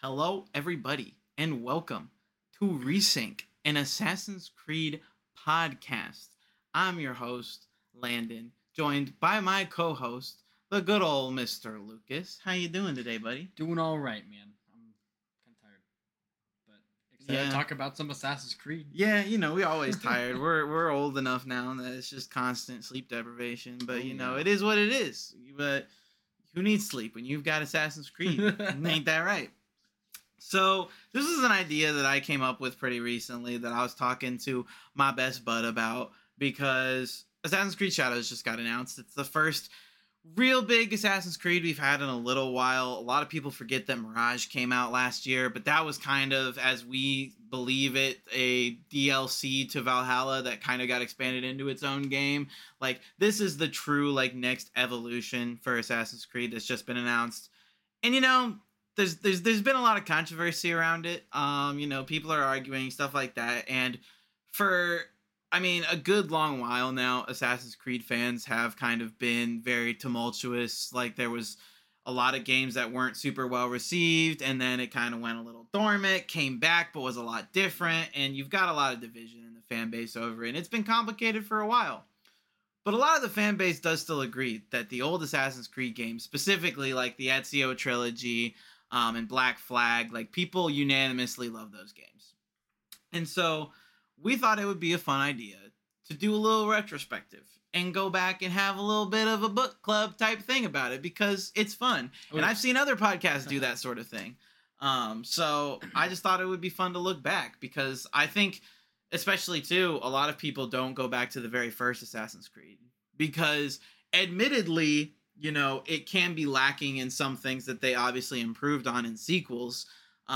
Hello, everybody, and welcome to Resync, an Assassin's Creed podcast. I'm your host, Landon, joined by my co-host, the good old Mr. Lucas. How you doing today, buddy? Doing all right, man. I'm kind of tired, but excited to Yeah. talk about some Assassin's Creed. Yeah, we're always tired. We're old enough now that it's just constant sleep deprivation. But Yeah. it is what it is. But who needs sleep when you've got Assassin's Creed? Ain't that right? So this is an idea that I came up with pretty recently that I was talking to my best bud about because Assassin's Creed Shadows just got announced. It's the first real big Assassin's Creed we've had in a little while. A lot of people forget that Mirage came out last year, but that was kind of, as we believe it, a DLC to Valhalla that kind of got expanded into its own game. Like, this is the true, next evolution for Assassin's Creed that's just been announced. And, there's been a lot of controversy around it. People are arguing, stuff like that. And for a good long while now, Assassin's Creed fans have kind of been very tumultuous. Like, there was a lot of games that weren't super well received, and then it kind of went a little dormant, came back, but was a lot different, and you've got a lot of division in the fan base over it, and it's been complicated for a while. But a lot of the fan base does still agree that the old Assassin's Creed games, specifically like the Ezio trilogy and Black Flag, like, people unanimously love those games. And so we thought it would be a fun idea to do a little retrospective and go back and have a little bit of a book club type thing about it because it's fun. And I've seen other podcasts do that sort of thing. So I just thought it would be fun to look back because I think, especially too, a lot of people don't go back to the very first Assassin's Creed because admittedly, it can be lacking in some things that they obviously improved on in sequels.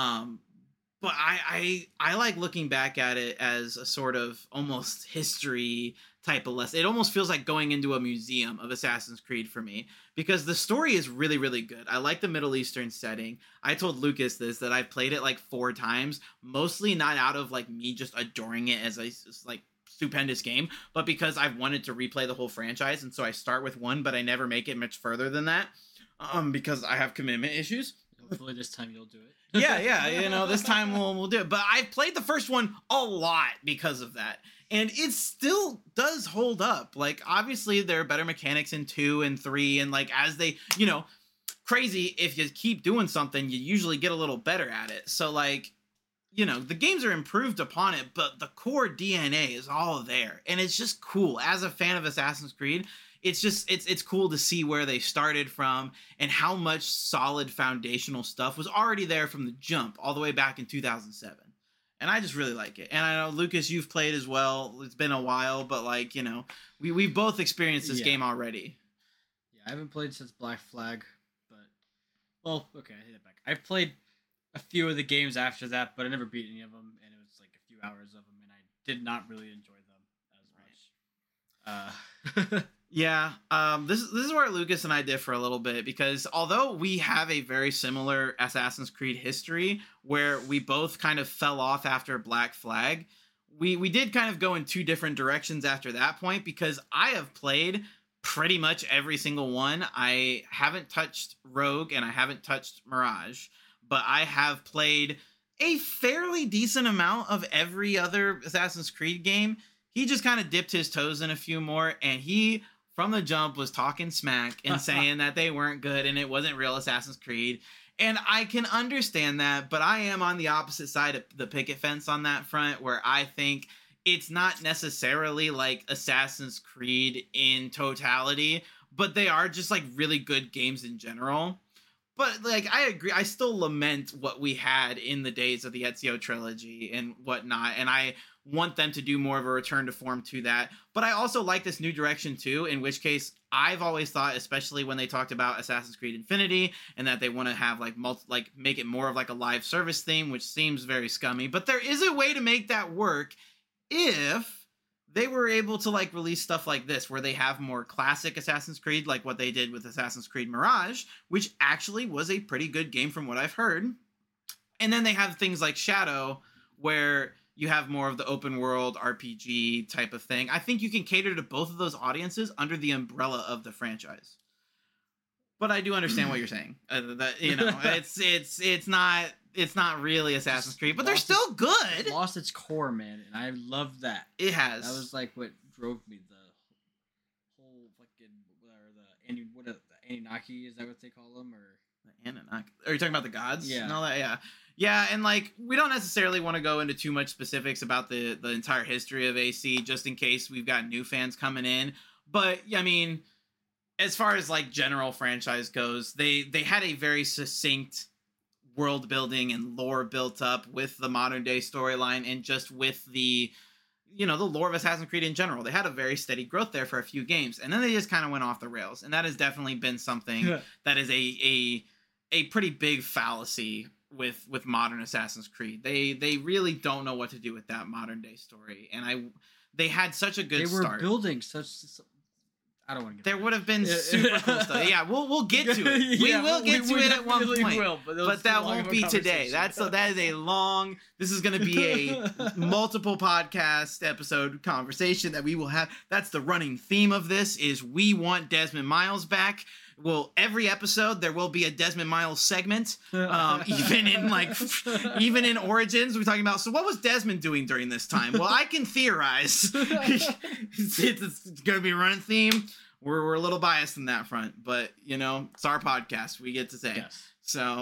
But I like looking back at it as a sort of almost history type of lesson. It almost feels like going into a museum of Assassin's Creed for me because the story is really, really good. I like the Middle Eastern setting. I told Lucas that I've played it like 4 times, mostly not out of like me just adoring it as a stupendous game, but because I've wanted to replay the whole franchise, and so I start with 1, but I never make it much further than that, because I have commitment issues. Hopefully this time you'll do it. Yeah, this time we'll do it. But I've played the first one a lot because of that, and it still does hold up. Like, obviously there are better mechanics in 2 and 3, and like as they, crazy, if you keep doing something, you usually get a little better at it. So like, the games are improved upon it, but the core DNA is all there. And it's just cool. As a fan of Assassin's Creed, it's cool to see where they started from and how much solid foundational stuff was already there from the jump all the way back in 2007. And I just really like it. And I know, Lucas, you've played as well. It's been a while, but like, we've both experienced this game already. Yeah, I haven't played since Black Flag, but, okay, I hit it back. I've played a few of the games after that, but I never beat any of them, and it was like a few hours of them, and I did not really enjoy them as much. Yeah, this is where Lucas and I differ a little bit, because although we have a very similar Assassin's Creed history, where we both kind of fell off after Black Flag, we did kind of go in 2 different directions after that point, because I have played pretty much every single one. I haven't touched Rogue, and I haven't touched Mirage, but I have played a fairly decent amount of every other Assassin's Creed game. He just kind of dipped his toes in a few more, and he, from the jump, was talking smack and saying that they weren't good and it wasn't real Assassin's Creed. And I can understand that, but I am on the opposite side of the picket fence on that front, where I think it's not necessarily like Assassin's Creed in totality, but they are just like really good games in general. But, like, I agree. I still lament what we had in the days of the Ezio trilogy and whatnot. And I want them to do more of a return to form to that. But I also like this new direction, too, in which case I've always thought, especially when they talked about Assassin's Creed Infinity and that they want to have, make it more of, like, a live service theme, which seems very scummy. But there is a way to make that work if they were able to release stuff like this, where they have more classic Assassin's Creed, like what they did with Assassin's Creed Mirage, which actually was a pretty good game from what I've heard. And then they have things like Shadow, where you have more of the open world RPG type of thing. I think you can cater to both of those audiences under the umbrella of the franchise. But I do understand what you're saying. It's it's not really Assassin's Creed, but they're lost still good. It lost its core, man, and I love that. It has. That was like what drove me. The whole fucking the Anunnaki, is that what they call them, or the Anunnaki? Are you talking about the gods? Yeah. And all that? Yeah. Yeah, and like we don't necessarily want to go into too much specifics about the entire history of AC, just in case we've got new fans coming in. But I mean, as far as like general franchise goes, they had a very succinct world building and lore built up with the modern day storyline and just with the the lore of Assassin's Creed in general. They had a very steady growth there for a few games, and then they just kind of went off the rails, and that has definitely been something that is a pretty big fallacy with modern Assassin's Creed. They really don't know what to do with that modern day story, and they had such a good start. They were building such. I don't want to get. There would have been super cool stuff. Yeah, we'll get to it. We will get to it at one point. But that won't be today. That is a long. This is going to be a multiple podcast episode conversation that we will have. That's the running theme of this. Is we want Desmond Miles back. Well, every episode there will be a Desmond Miles segment. Even in Origins, we're talking about. So, what was Desmond doing during this time? Well, I can theorize. It's going to be a running theme. We're a little biased in that front, but it's our podcast. We get to say. Yes. So,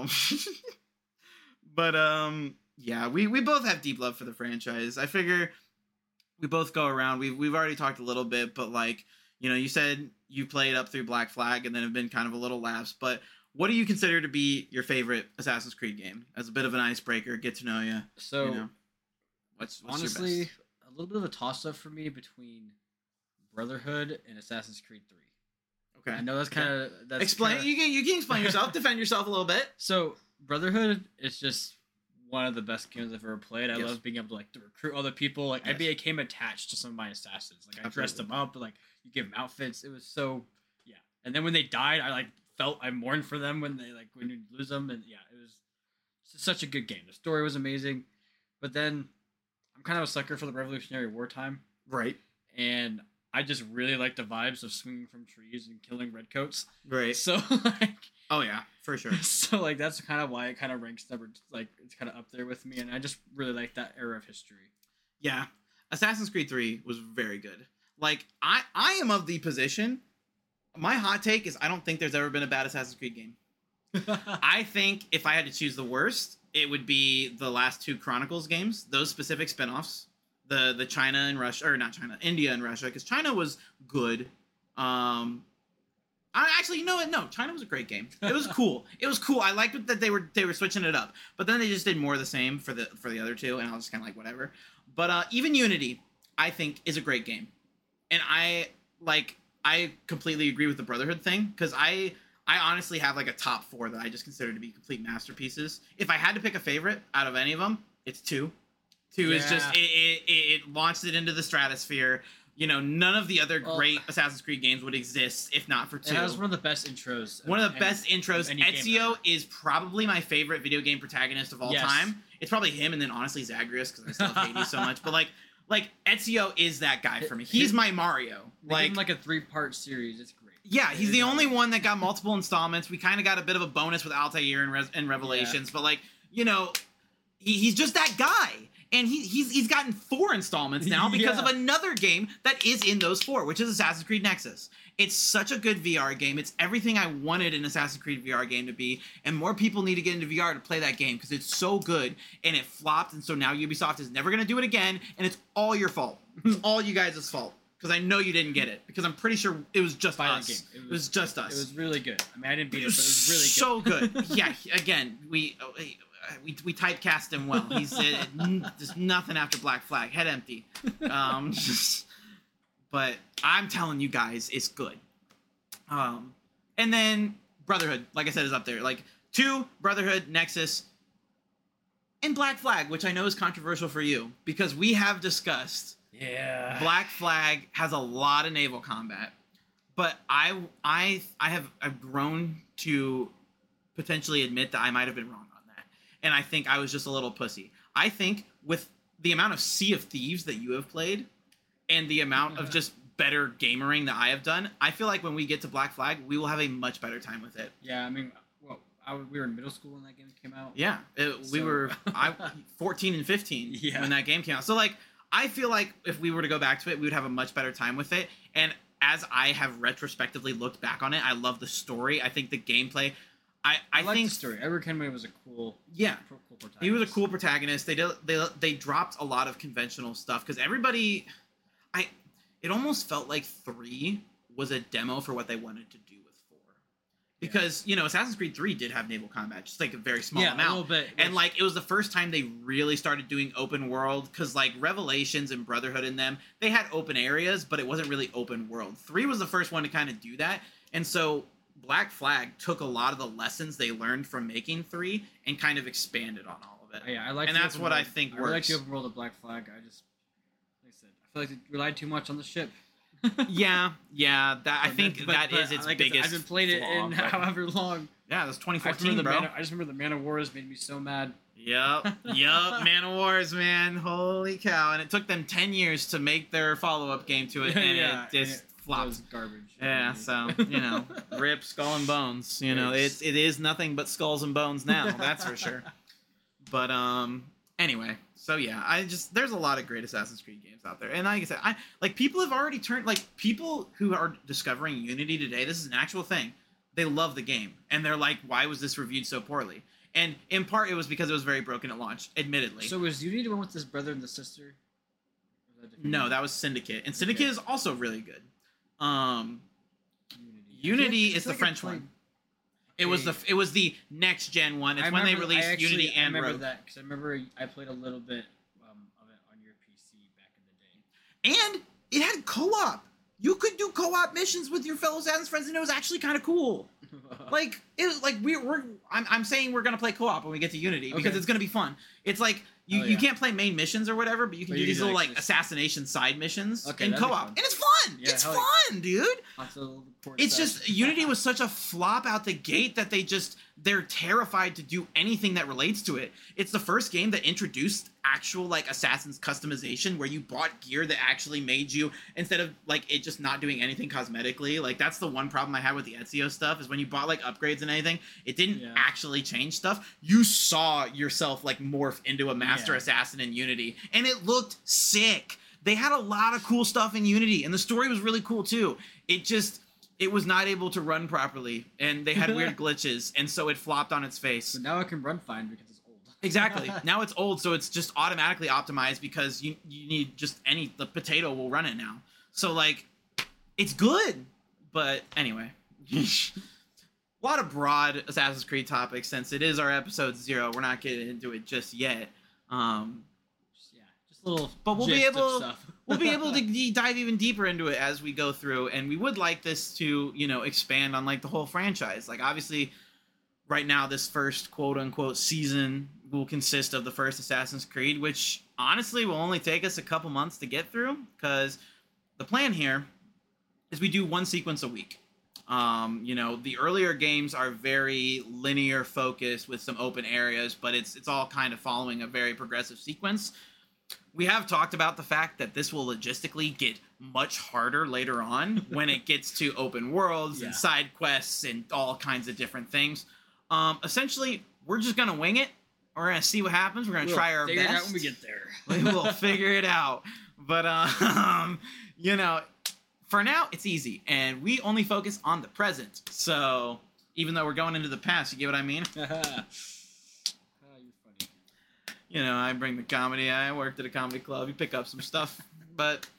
but yeah, we both have deep love for the franchise. I figure we both go around. We've already talked a little bit, but like. You said you played up through Black Flag and then have been kind of a little lapse, but what do you consider to be your favorite Assassin's Creed game? As a bit of an icebreaker, get to know you. So, what's honestly, your best? A little bit of a toss-up for me between Brotherhood and Assassin's Creed 3. Okay. I know that's kind of... Explain. You can explain yourself. Defend yourself a little bit. So, Brotherhood is just one of the best games I've ever played. I love being able to recruit other people. Like I became attached to some of my assassins. Like I dressed them up. Like you give them outfits. It was so And then when they died, I mourned for them when you lose them. And it was such a good game. The story was amazing. But then I'm kind of a sucker for the Revolutionary War time. Right. And I just really like the vibes of swinging from trees and killing redcoats. Right. So oh yeah, for sure. So that's kind of why it kind of ranks number it's kind of up there with me, and I just really like that era of history. Yeah, Assassin's Creed 3 was very good. Like I am of the position. My hot take is I don't think there's ever been a bad Assassin's Creed game. I think if I had to choose the worst, it would be the last two Chronicles games. Those specific spinoffs, the China and Russia, or not China, India and Russia, because China was good. Actually, you know what? No, China was a great game. It was cool. I liked that they were switching it up, but then they just did more of the same for the other two, and I was just kind of like whatever. But even Unity, I think, is a great game, and I completely agree with the Brotherhood thing because I honestly have like a top 4 that I just consider to be complete masterpieces. If I had to pick a favorite out of any of them, it's 2. 2 is just it launched it into the stratosphere. None of the other great Assassin's Creed games would exist if not for 2. It has one of the best intros. One of the best intros. Ezio is probably my favorite video game protagonist of all time. It's probably him, and then honestly Zagreus because I still love Hades so much. But like Ezio is that guy for me. He's my Mario. Like a 3-part series. It's great. Yeah, he's the only one that got multiple installments. We kind of got a bit of a bonus with Altair and Revelations, but he's just that guy. And he's gotten 4 installments now because of another game that is in those 4, which is Assassin's Creed Nexus. It's such a good VR game. It's everything I wanted an Assassin's Creed VR game to be, and more people need to get into VR to play that game because it's so good, and it flopped, and so now Ubisoft is never going to do it again, and it's all your fault. It's all you guys' fault, because I know you didn't get it, because I'm pretty sure it was just us. It was just us. It was really good. I mean, I didn't beat it, but it was really good. So good. Yeah, again, we typecast him well. He's just nothing after Black Flag. Head empty. But I'm telling you guys, it's good. And then Brotherhood, like I said, is up there. Like 2, Brotherhood, Nexus, and Black Flag, which I know is controversial for you because we have discussed. Yeah. Black Flag has a lot of naval combat, but I've grown to potentially admit that I might have been wrong on that. And I think I was just a little pussy. I think with the amount of Sea of Thieves that you have played and the amount of just better gamering that I have done, I feel like when we get to Black Flag, we will have a much better time with it. Yeah, I mean, well, we were in middle school when that game came out. Yeah, we were 14 and 15 when that game came out. So like, I feel like if we were to go back to it, we would have a much better time with it. And as I have retrospectively looked back on it, I love the story. I think the gameplay. I like think the story. Edward Kenway was a cool. Yeah, cool protagonist. He was a cool protagonist. They dropped a lot of conventional stuff because everybody. It almost felt like 3 was a demo for what they wanted to do with 4. Because, Assassin's Creed 3 did have naval combat, just like a very small amount. A little bit. And like, it was the first time they really started doing open world, because like Revelations and Brotherhood in them, they had open areas, but it wasn't really open world. 3 was the first one to kind of do that. And so Black Flag took a lot of the lessons they learned from making 3 and kind of expanded on all of it. Yeah, I like. And that's what I think works. I like the open world of Black Flag. Like I said, I feel like they relied too much on the ship. yeah. I think that is its biggest. I haven't played it in however long. Yeah, it was 2014, bro. I just remember the Man of Wars made me so mad. Yep, Man of Wars, man. Holy cow. And it took them 10 years to make their follow-up game to it, and it just flopped. It was garbage. Yeah, so, rip Skull and Bones. It is nothing but skulls and bones now, that's for sure. But, anyway, so yeah, there's a lot of great Assassin's Creed games out there. And like I said, people have already turned, people who are discovering Unity today, this is an actual thing. They love the game. And they're like, why was this reviewed so poorly? And in part, it was because it was very broken at launch, admittedly. So was Unity the one with this brother and the sister? No, that was Syndicate. And Syndicate is also really good. Unity is the French one. It was the next gen one. It's when they released Unity and Rogue. I remember that because I remember I played a little bit of it on your PC back in the day. And it had co-op. You could do co-op missions with your fellow Assassin's friends, and it was actually kind of cool. I'm saying we're gonna play co-op when we get to Unity because it's gonna be fun. It's like you can't play main missions or whatever, but you can do these little assassination side missions in co-op, and it's fun. Yeah, it's fun, dude. It's just Unity was such a flop out the gate that they're terrified to do anything that relates to it. It's the first game that introduced actual Assassin's customization where you bought gear that actually made you, instead of it just not doing anything cosmetically. That's the one problem I had with the Ezio stuff, is when you bought upgrades and anything, it didn't actually change stuff. You saw yourself morph into a master assassin in Unity, and it looked sick. They had a lot of cool stuff in Unity, and the story was really cool too. It was not able to run properly, and they had weird glitches, and so it flopped on its face. So now it can run fine because it's old. Exactly. Now it's old, so it's just automatically optimized because you need the potato will run it now. So it's good, but anyway. A lot of broad Assassin's Creed topics since it is our episode 0. We're not getting into it just yet. Just a little. But we'll be able. Stuff. We'll be able to dive even deeper into it as we go through, and we would like this to, expand on the whole franchise. Obviously, right now, this first quote-unquote season will consist of the first Assassin's Creed, which honestly will only take us a couple months to get through, because the plan here is we do one sequence a week. The earlier games are very linear focused with some open areas, but it's all kind of following a very progressive sequence. We have talked about the fact that this will logistically get much harder later on when it gets to open worlds and side quests and all kinds of different things. Essentially, we're just going to wing it. We're going to see what happens. We're going to try our best. Figure it out when we get there. We will figure it out. But, for now, it's easy. And we only focus on the present. So, even though we're going into the past, you get what I mean? I bring the comedy. I worked at a comedy club. You pick up some stuff. But,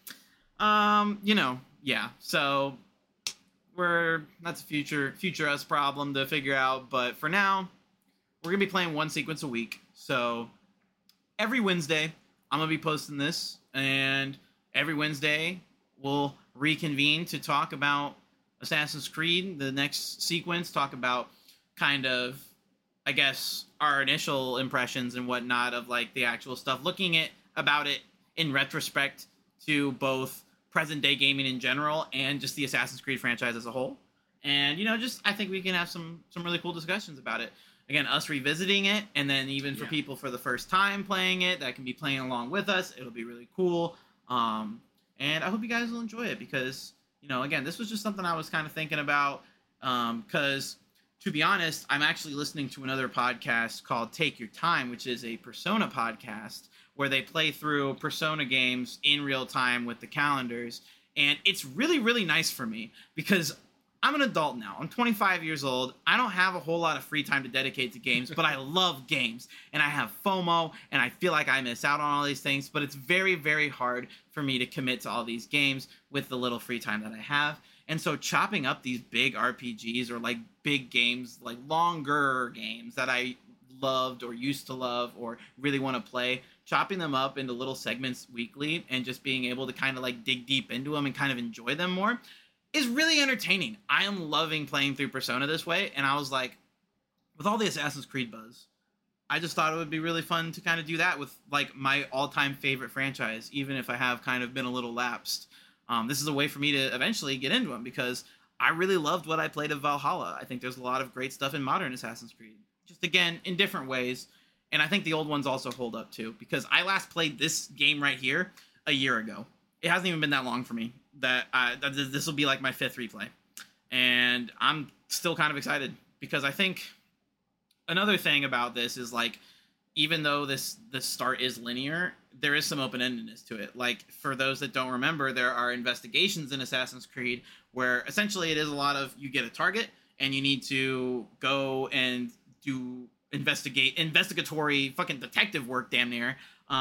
yeah. So, that's a future us problem to figure out. But for now, we're going to be playing one sequence a week. So, every Wednesday, I'm going to be posting this. And every Wednesday, we'll reconvene to talk about Assassin's Creed, the next sequence, talk about kind of, I guess, our initial impressions and whatnot of the actual stuff, looking about it in retrospect to both present day gaming in general and just the Assassin's Creed franchise as a whole. And, I think we can have some really cool discussions about it. Again, us revisiting it, and then even for people for the first time playing it, that can be playing along with us. It'll be really cool. And I hope you guys will enjoy it because, again, this was just something I was kind of thinking about because to be honest, I'm actually listening to another podcast called Take Your Time, which is a Persona podcast where they play through Persona games in real time with the calendars. And it's really, really nice for me because I'm an adult now. I'm 25 years old. I don't have a whole lot of free time to dedicate to games, but I love games. And I have FOMO, and I feel like I miss out on all these things. But it's very, very hard for me to commit to all these games with the little free time that I have. And so chopping up these big RPGs or like big games, like longer games that I loved or used to love or really want to play, chopping them up into little segments weekly and just being able to kind of like dig deep into them and kind of enjoy them more is really entertaining. I am loving playing through Persona this way. And I was like, with all the Assassin's Creed buzz, I just thought it would be really fun to kind of do that with like my all-time favorite franchise, even if I have kind of been a little lapsed. This is a way for me to eventually get into them because I really loved what I played of Valhalla. I think there's a lot of great stuff in modern Assassin's Creed, just again in different ways. And I think the old ones also hold up too, because I last played this game right here a year ago. It hasn't even been that long for me that this will be like my 5th replay. And I'm still kind of excited because I think another thing about this is like, even though the start is linear, there is some open-endedness to it. Like, for those that don't remember, there are investigations in Assassin's Creed where essentially it is a lot of you get a target and you need to go and do investigatory fucking detective work damn near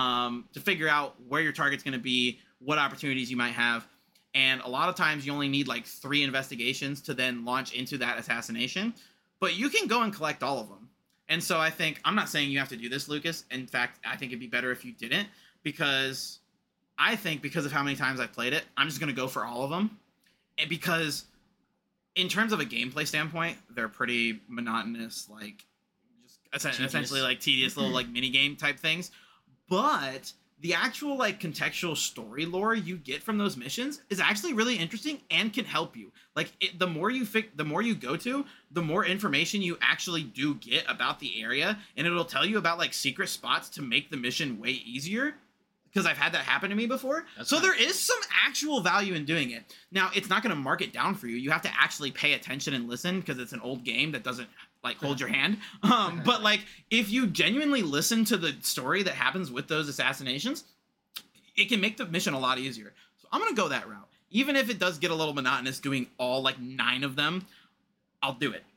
to figure out where your target's going to be, what opportunities you might have. And a lot of times you only need like 3 investigations to then launch into that assassination, but you can go and collect all of them. And so I think, I'm not saying you have to do this, Lucas. In fact, I think it'd be better if you didn't, because I think because of how many times I've played it, I'm just going to go for all of them. And because in terms of a gameplay standpoint, they're pretty monotonous, like just essentially like tedious little like mini game type things. But the actual like contextual story lore you get from those missions is actually really interesting and can help you. Like the more you go to, the more information you actually do get about the area, and it'll tell you about like secret spots to make the mission way easier. Because I've had that happen to me before. So there is some actual value in doing it. Now, it's not going to mark it down for you. You have to actually pay attention and listen because it's an old game that doesn't like hold your hand. But like if you genuinely listen to the story that happens with those assassinations, it can make the mission a lot easier. So I'm going to go that route. Even if it does get a little monotonous doing all like 9 of them, I'll do it.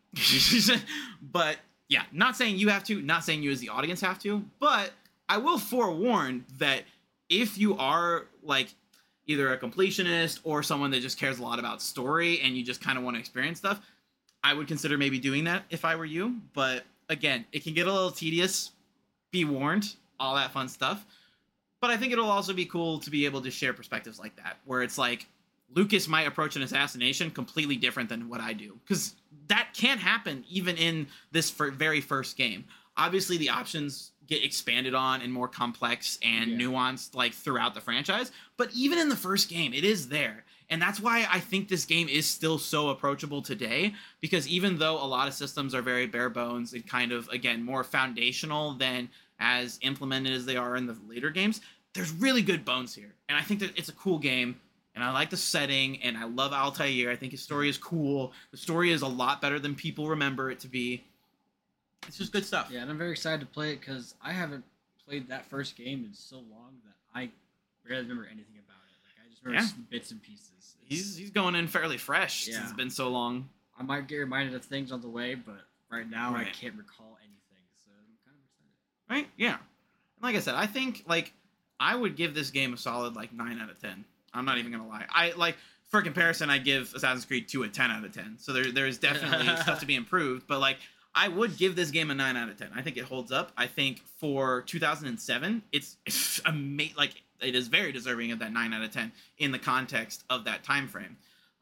But yeah, not saying you have to, not saying you as the audience have to, but I will forewarn that if you are like either a completionist or someone that just cares a lot about story and you just kind of want to experience stuff, I would consider maybe doing that if I were you. But again, it can get a little tedious. Be warned, all that fun stuff. But I think it'll also be cool to be able to share perspectives like that, where it's like Lucas might approach an assassination completely different than what I do. Because that can't happen even in this very first game. Obviously, the options get expanded on and more complex and nuanced like throughout the franchise. But even in the first game, it is there. And that's why I think this game is still so approachable today, because even though a lot of systems are very bare bones and kind of, again, more foundational than as implemented as they are in the later games, there's really good bones here. And I think that it's a cool game, and I like the setting, and I love Altair. I think his story is cool. The story is a lot better than people remember it to be. It's just good stuff. Yeah, and I'm very excited to play it because I haven't played that first game in so long that I barely remember anything about it. Like, I just remember bits and pieces. He's going in fairly fresh since it's been so long. I might get reminded of things on the way, but right now I can't recall anything, so I'm kind of excited. Right? Yeah. And like I said, I think like I would give this game a solid like 9 out of 10. I'm not even gonna lie. I like, for comparison, I give Assassin's Creed 2 a 10 out of 10. So there's definitely stuff to be improved, but like I would give this game a 9 out of 10. I think it holds up. I think for 2007, it's amazing. Like, it is very deserving of that 9 out of 10 in the context of that time frame.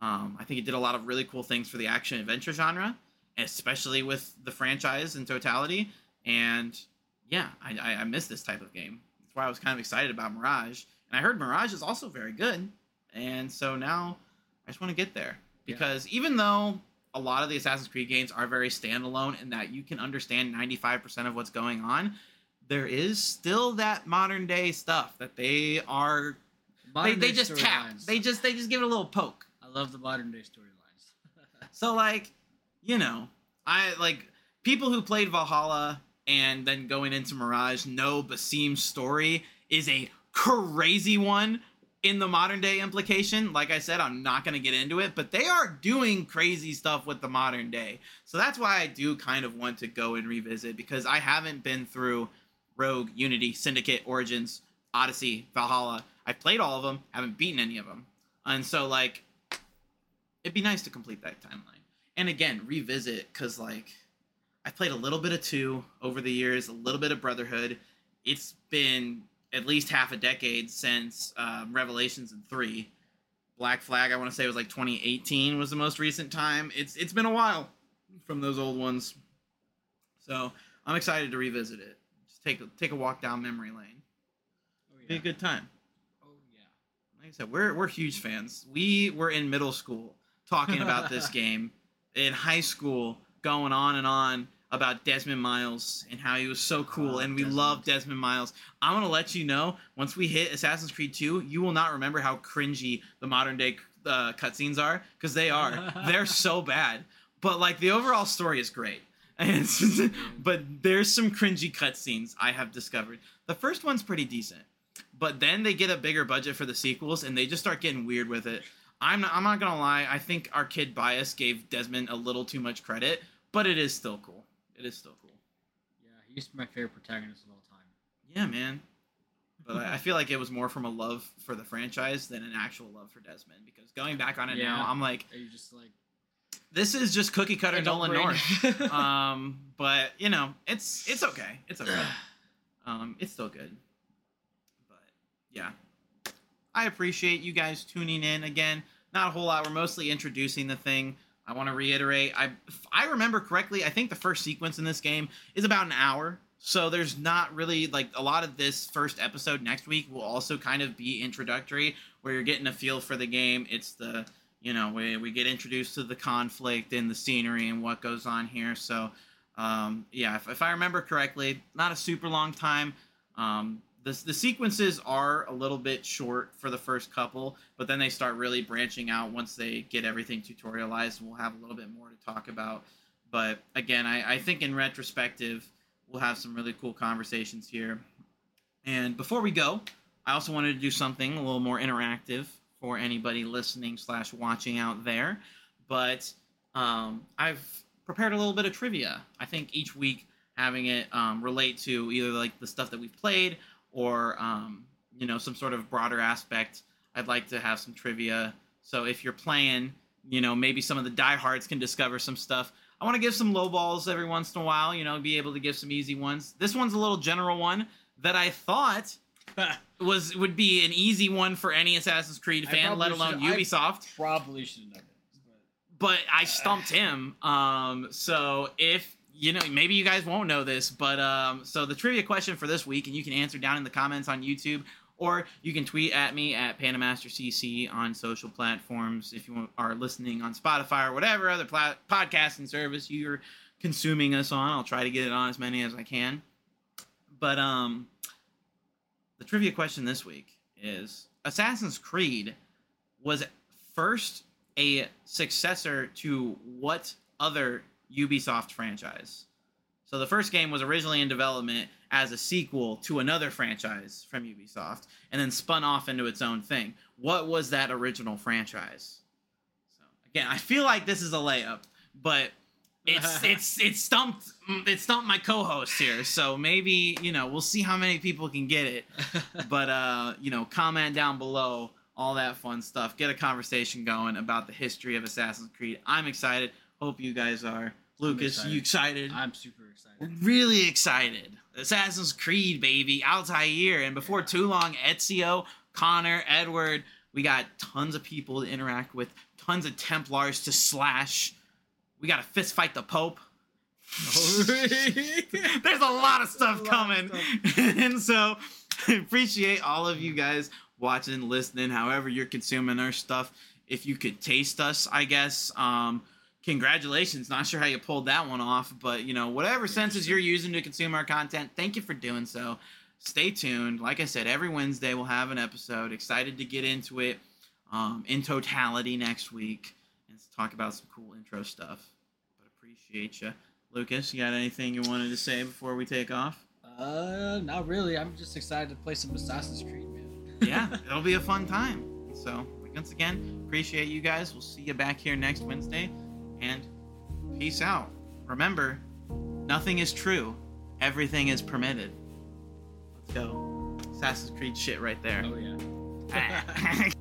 I think it did a lot of really cool things for the action adventure genre, especially with the franchise in totality. And yeah, I miss this type of game. That's why I was kind of excited about Mirage. And I heard Mirage is also very good. And so now I just want to get there. Because even though a lot of the Assassin's Creed games are very standalone in that you can understand 95% of what's going on, there is still that modern day stuff that they are they just tap. They just give it a little poke. I love the modern day storylines. So like, you know, I like people who played Valhalla and then going into Mirage know Basim's story is a crazy one in the modern day implication. Like I said, I'm not going to get into it, but they are doing crazy stuff with the modern day. So that's why I do kind of want to go and revisit, because I haven't been through Rogue, Unity, Syndicate, Origins, Odyssey, Valhalla. I've played all of them, haven't beaten any of them. And so, like, it'd be nice to complete that timeline. And again, revisit, because, like, I've played a little bit of 2 over the years, a little bit of Brotherhood. It's been at least half a decade since Revelations and 3. Black Flag, I want to say, was like 2018 was the most recent time. It's been a while from those old ones. So I'm excited to revisit it. Just take a walk down memory lane. Oh, yeah. Be a good time. Oh yeah. Like I said, we're huge fans. We were in middle school talking about this game. In high school, going on and on about Desmond Miles and how he was so cool, and we love Desmond Miles. I'm going to let you know, once we hit Assassin's Creed 2, you will not remember how cringy the modern day cutscenes are, because they are. They're so bad. But, like, the overall story is great. But there's some cringy cutscenes I have discovered. The first one's pretty decent, but then they get a bigger budget for the sequels, and they just start getting weird with it. I'm not going to lie, I think our kid bias gave Desmond a little too much credit, but it is still cool. It is still cool. Yeah, he used to be my favorite protagonist of all time. Yeah, man. But I feel like it was more from a love for the franchise than an actual love for Desmond, because going back on it now, I'm like, are you just like, this is just cookie cutter Nolan North. But you know, it's okay. It's okay. It's still good. But yeah, I appreciate you guys tuning in again. Not a whole lot. We're mostly introducing the thing. I want to reiterate, if I remember correctly, I think the first sequence in this game is about an hour. So there's not really, like, a lot of this first episode next week will also kind of be introductory, where you're getting a feel for the game. It's the, you know, we get introduced to the conflict and the scenery and what goes on here. So, yeah, if I remember correctly, not a super long time. The sequences are a little bit short for the first couple, but then they start really branching out once they get everything tutorialized. We'll have a little bit more to talk about. But again, I think in retrospective, we'll have some really cool conversations here. And before we go, I also wanted to do something a little more interactive for anybody listening / watching out there. But I've prepared a little bit of trivia. I think each week having it relate to either like the stuff that we've played or you know, some sort of broader aspect. I'd like to have some trivia. So if you're playing, you know, maybe some of the diehards can discover some stuff. I want to give some low balls every once in a while, you know, be able to give some easy ones. This one's a little general one that I thought would be an easy one for any Assassin's Creed fan, let alone Ubisoft. I probably should have known it. But I stumped him. So if, you know, maybe you guys won't know this, but so the trivia question for this week, and you can answer down in the comments on YouTube, or you can tweet at me at PandaMasterCC on social platforms if you are listening on Spotify or whatever other podcasting service you're consuming us on. I'll try to get it on as many as I can. But the trivia question this week is, Assassin's Creed was first a successor to what other Ubisoft franchise? So the first game was originally in development as a sequel to another franchise from Ubisoft, and then spun off into its own thing. What was that original franchise? So again, I feel like this is a layup, but it stumped my co-host here. So maybe, you know, we'll see how many people can get it. But you know, comment down below, all that fun stuff. Get a conversation going about the history of Assassin's Creed. I'm excited. Hope you guys are. Lucas, you excited? I'm super excited. Really excited. Assassin's Creed, baby. Altair. And before too long, Ezio, Connor, Edward. We got tons of people to interact with. Tons of Templars to slash. We got to fist fight the Pope. There's a lot of stuff coming. And so, I appreciate all of you guys watching, listening, however you're consuming our stuff. If you could taste us, I guess. Congratulations. Not sure how you pulled that one off, but, you know, whatever senses you're using to consume our content, thank you for doing so. Stay tuned. Like I said, every Wednesday we'll have an episode. Excited to get into it in totality next week and talk about some cool intro stuff. But appreciate Appreciate you. Lucas, you got anything you wanted to say before we take off? Not really. I'm just excited to play some Assassin's Creed, man. Yeah, it'll be a fun time. So, once again, appreciate you guys. We'll see you back here next Wednesday. And peace out. Remember, nothing is true. Everything is permitted. Let's go. Assassin's Creed shit right there. Oh, yeah.